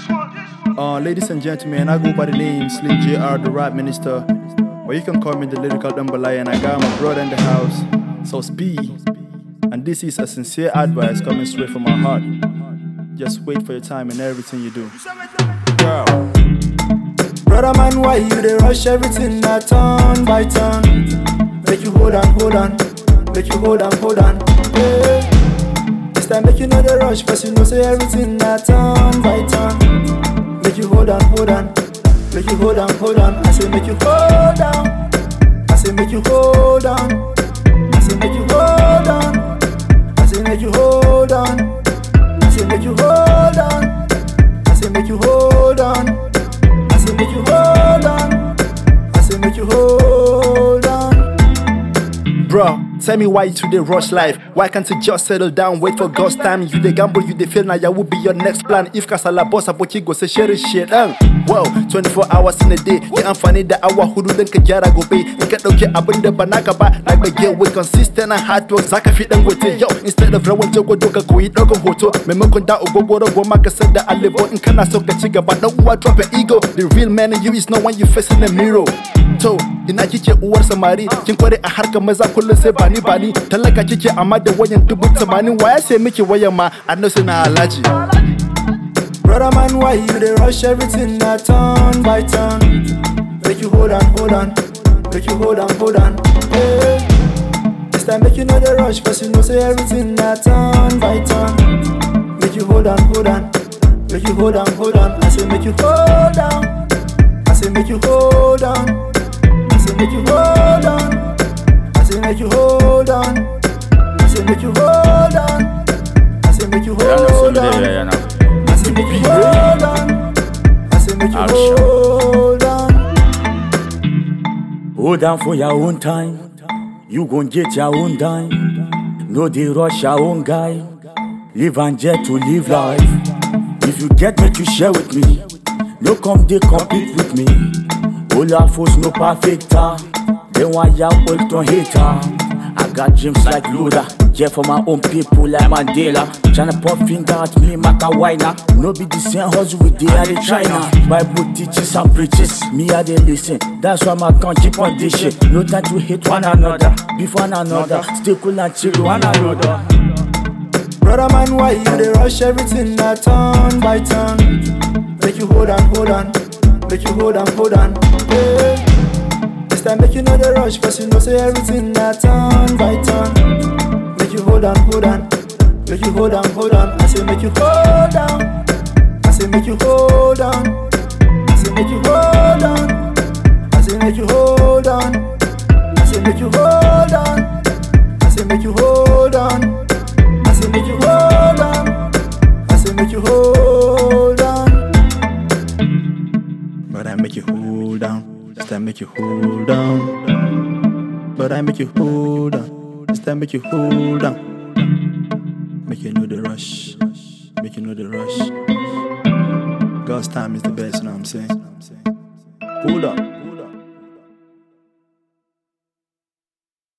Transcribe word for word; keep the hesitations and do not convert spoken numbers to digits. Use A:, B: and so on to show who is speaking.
A: Uh, ladies and gentlemen, I go by the name Slim J R, the rap minister. Or you can call me the lyrical Dumbalaya, and I got my brother in the house, so speed. And this is a sincere advice coming straight from my heart. Just wait for your time in everything you do. Girl. Brother man, why you they rush everything that turn by turn? Make you hold on, hold on. Make you hold on, hold on. Yeah. This time make you know the rush, cause you know say everything that turn by turn. Make you hold on, hold on. Make you hold on, hold on. I say make you hold on. I say make you hold on. I say make you hold on. I say make you hold on. I say make you hold on. I say make you hold on. I say make you hold on. I say make you hold on. Bro, tell me why you today rush life. Why can't you just settle down, wait for God's time? You the gamble, you the feel now, ya will be your next plan. If kasala boss up, go say share shit. Um, wow, twenty-four hours in a day. Yeah, I'm funny that I want who do then kajara go pay. You get okay, I bring the banaka back. Like my get with consistent and hard work. Zaka fit and with it. Yo, instead of rawan jogo doka go eat dogo hoto. Me mo konda ugo boro go maka said that I live on in kana soka chiga, but no one drop an ego. The real man in you is no one you face in the mirror. To, ina kike uwar samari, kin kware a harkar maza kullun sai bani bani. Talaka kike amma da wayan dubu tamanin, waya sai miki wayan ma anno sai na alaji. Brother man, why you they rush everything that turn by turn? Make you hold on, hold on. Make you hold on, hold on. Yeah. This time make you know the rush, cause you know say everything that turn by turn. Make you hold on, hold on. Make you hold on, hold on. I say make you hold on. I say make you hold on. I say make you hold on. I say make you hold on. I say make you hold on. I say make you hold on. I say make you hold on. I say make you hold on.
B: Hold on for your own time. You gon' get your own dime. No dey rush your own guy. Live and jet to live life. If you get me to share with me, no come dey compete with me. All our foes no perfecter. Then why ya hold on hater? I got dreams like Luda. Yeah, for my own people like Mandela. Tryna point finger at me, Maka whiner. No be the same hustle with the other China. Bible teaches and preaches, me I dey listen. That's why my gun keep on this shit. No time to hate one another, beef one another. Stay cool and chill one another.
A: Brother man, why you they rush everything that turn by turn? Make you hold on, hold on. Make you hold on, hold on. Yeah. This time make you know the rush, cause you know say everything that turn by turn. Make you hold on, hold on. Make you hold on, hold on. I say make you hold on. I say make you hold on. I say make you hold on. I say make you hold on. I say make you hold on. I say make you hold on. I say make you hold on. I say make you hold on. But I make you hold on. This time make you hold on. But I make you hold on. This time make you hold on. Make you know the rush. Make you know the rush. God's time is the best.